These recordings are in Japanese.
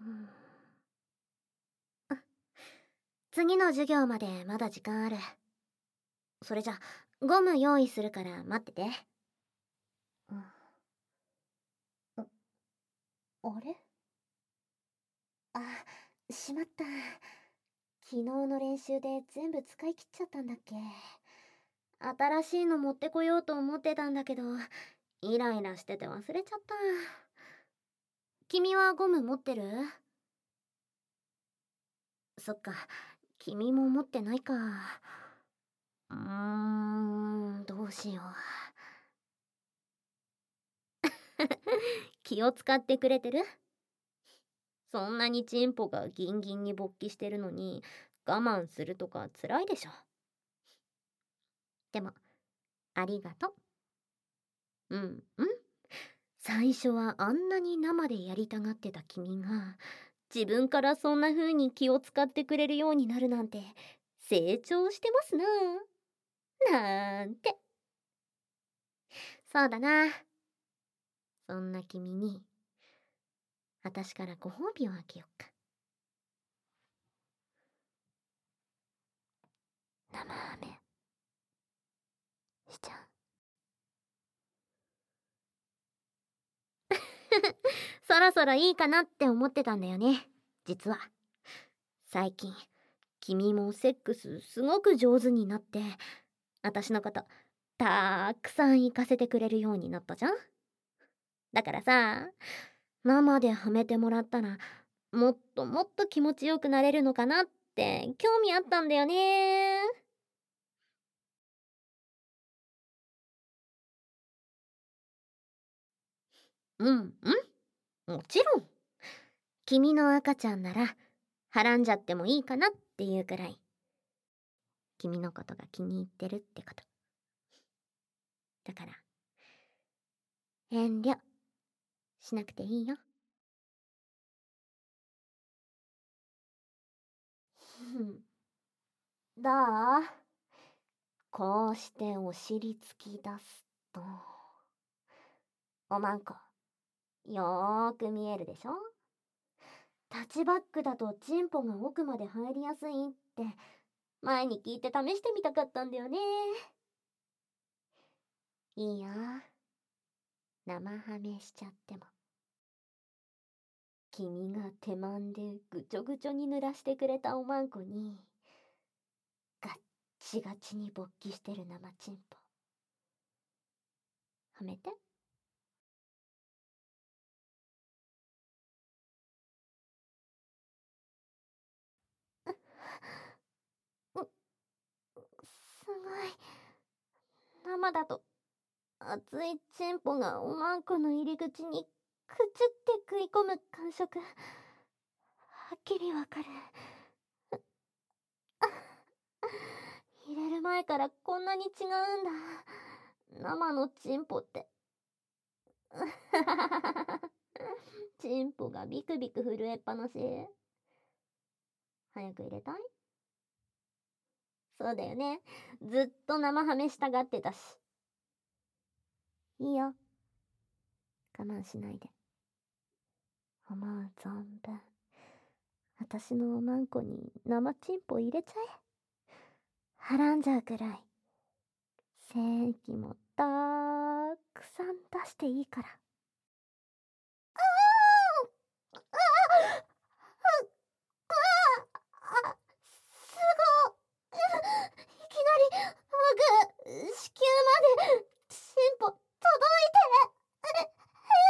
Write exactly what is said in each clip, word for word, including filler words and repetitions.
ん。次の授業までまだ時間ある。それじゃ、ゴム用意するから待ってて。うん。あ、あれ？あ、しまった。昨日の練習で全部使い切っちゃったんだっけ。新しいの持ってこようと思ってたんだけど、イライラしてて忘れちゃった。君はゴム持ってる？そっか、君も持ってないか。うーん、どうしよう。気を使ってくれてる？そんなにチンポがギンギンに勃起してるのに我慢するとか辛いでしょ。でも、ありがとう。うん、うん。最初はあんなに生でやりたがってた君が、自分からそんな風に気を使ってくれるようになるなんて、成長してますなぁ。なんて。そうだな。そんな君に、私からご褒美をあげよっか。生飴。しちゃう。そろそろいいかなって思ってたんだよね、実は。最近、君もセックスすごく上手になって、私のこと、たーくさん行かせてくれるようになったじゃん。だからさ、生ではめてもらったら、もっともっと気持ちよくなれるのかなって興味あったんだよね。うんうん、もちろん。君の赤ちゃんなら、はらんじゃってもいいかなっていうくらい、君のことが気に入ってるってこと。だから、遠慮しなくていいよ。どう？こうしてお尻突き出すと、おまんこ、よーく見えるでしょ？タッチバックだとチンポが奥まで入りやすいって前に聞いて試してみたかったんだよね。いいよ。生ハメしちゃっても。君が手間んでぐちょぐちょに濡らしてくれたおまんこに、ガッチガチに勃起してる生チンポ。はめて。う、すごい。生だと熱いチンポがおまんこの入り口にくちゅって食い込む感触、はっきりわかる。入れる前からこんなに違うんだ、生のチンポって。チンポがビクビク震えっぱなし。早く入れたい？そうだよね。ずっと生ハメしたがってたし。いいよ。我慢しないで。思う存分。私のおまんこに生チンポ入れちゃえ。はらんじゃうくらい。精液もたーくさん出していいから。あああああ、すごい。いきなりハグ、子宮までチンポ届いて。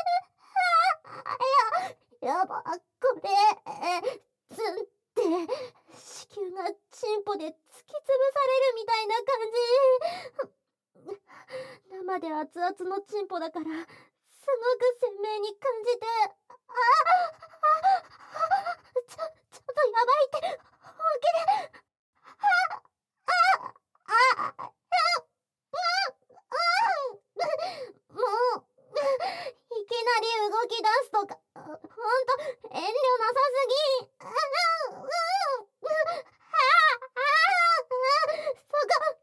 いや、やば、これ、ツンって、子宮がチンポで突き潰されるみたいな感じ。生で熱々のチンポだから、すごく鮮明に感じて、ああ、あ、ちょ、ちょっとやばいって、本気で、ああ、あ、もう、いきなり動き出すとか、ほんと、遠慮なさすぎ。ああ、うん、ああ、そこ、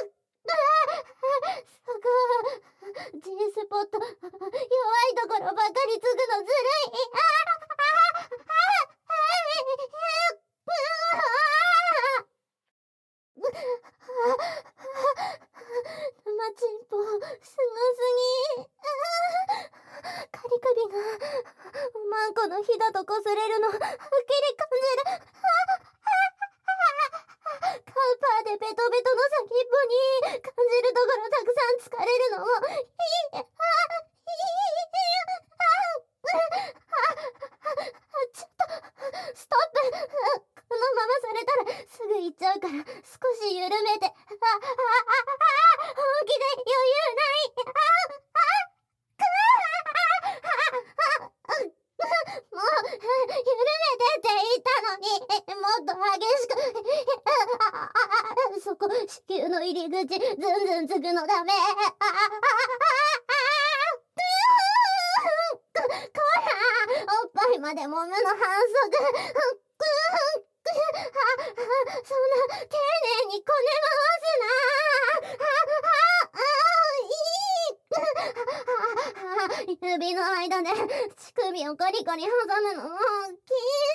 そこ、G スポット、弱いところばかりつくのずるい。ああ、ああ、 すごすぎ。あーカリカビがおまんこのひだとこすれるのはっきり感じる。カウパーでベトベトの先っぽに感じるところたくさん疲れるのもいい。あいい。ちょっとストップ。このままされたらすぐ行っちゃうから少し緩めて。あああ本気で余裕ない。もう緩めてって言ったのにもっと激しく。そこ子宮の入り口ずんずんつくのダメ。こらおっぱいまで揉むの反則。そんな丁寧にこね回すな。いい。指の間で乳首をコリコリ挟むのも禁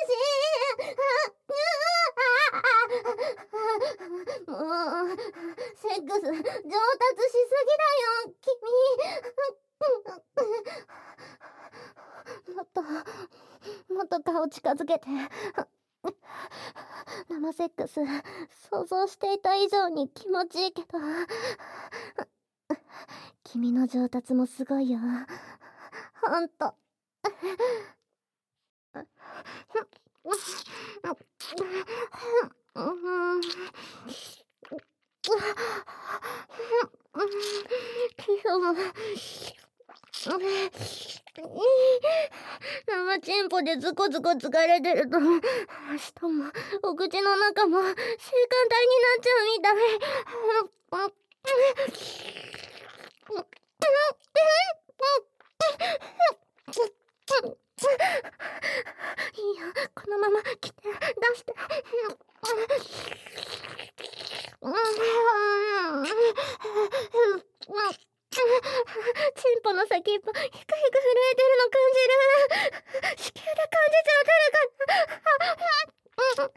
止。もうセックス上達しすぎだよ君。もっともっと顔近づけて。生セックス想像していた以上に気持ちいいけど、君の上達もすごいよほんと。生チンポでズコズコ疲れてると舌もお口の中も性感帯になっちゃうみたい。いいよこのまま来て出して。チンポの先っぽヒクヒク震えてるの感じる。子宮で感じちゃってるから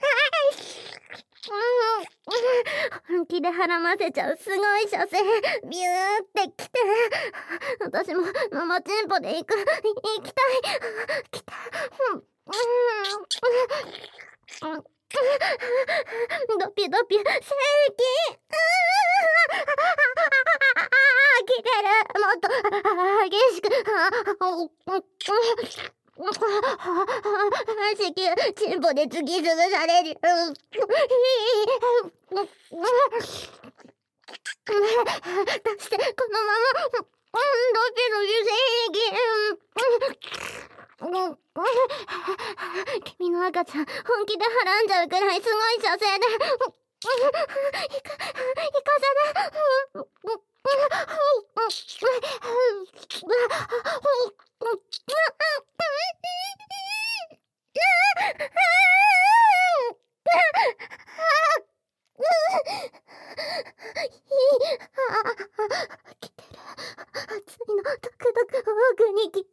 本気で腹ませちゃうすごい射精ビューってきて。私も生チンポで行く行きたい。来た。ドピドピ正規。来てる。もっと激しく。子宮チンポで突き潰される。出してこのまま。ドピドピ正義。君の赤ちゃん本気ではらんじゃうくらいすごい射精で。いか、いかさな。来てる。熱いのドクドク奥に来て。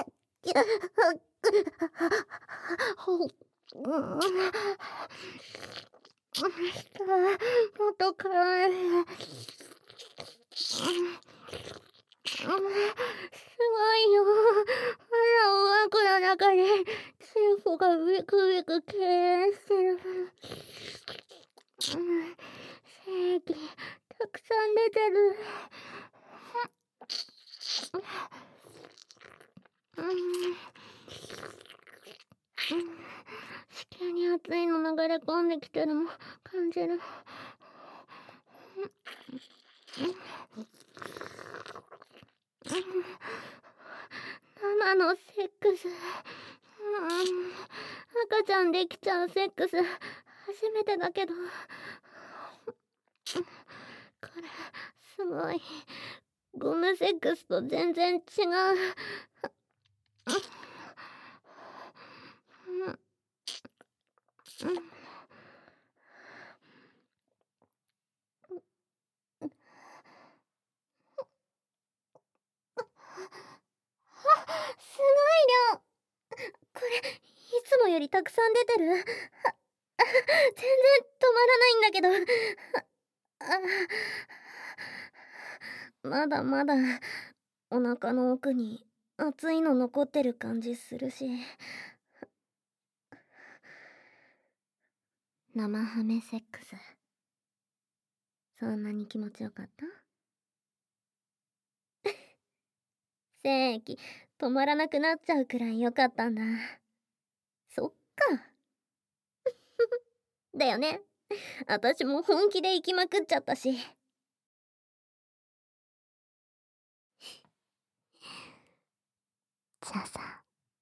もっと辛い。すごいよ。腹を枠の中でチンポがビクビク痙攣してる。精液たくさん出てる。子宮に熱いの流れ込んできてるの感じる。生のセックス、うん、赤ちゃんできちゃうセックス初めてだけど、これすごいゴムセックスと全然違う。すごい量。これいつもよりたくさん出てる。全然止まらないんだけど。あまだまだお腹の奥に熱いの残ってる感じするし。生ハメセックス、そんなに気持ちよかった？正規止まらなくなっちゃうくらい良かったんだ。そっか。だよね。私も本気で行きまくっちゃったし。 じゃあさ、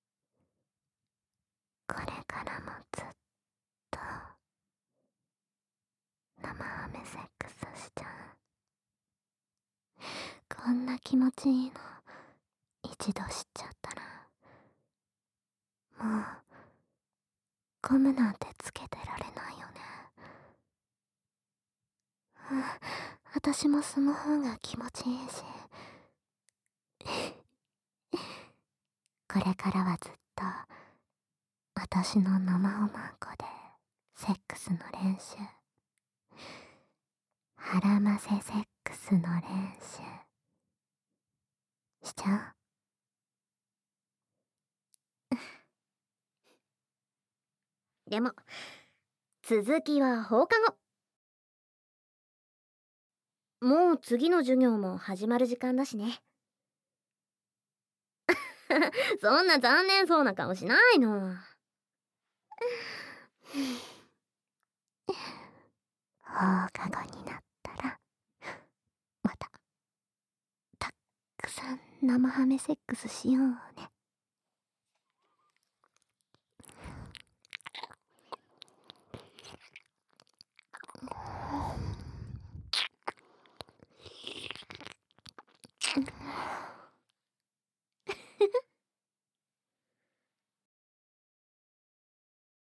これからもずっと生ハメセックスしちゃう。こんな気持ちいいの一度知っちゃったら、もうゴムなんてつけてられないよね。うん、私もその方が気持ちいいし。これからはずっと私の生おまんこでセックスの練習、腹ませセックスの練習しちゃでも続きは放課後。もう次の授業も始まる時間だしね。そんな残念そうな顔しないの。 放課後になったらまたたっくさん生ハメセックスしようね。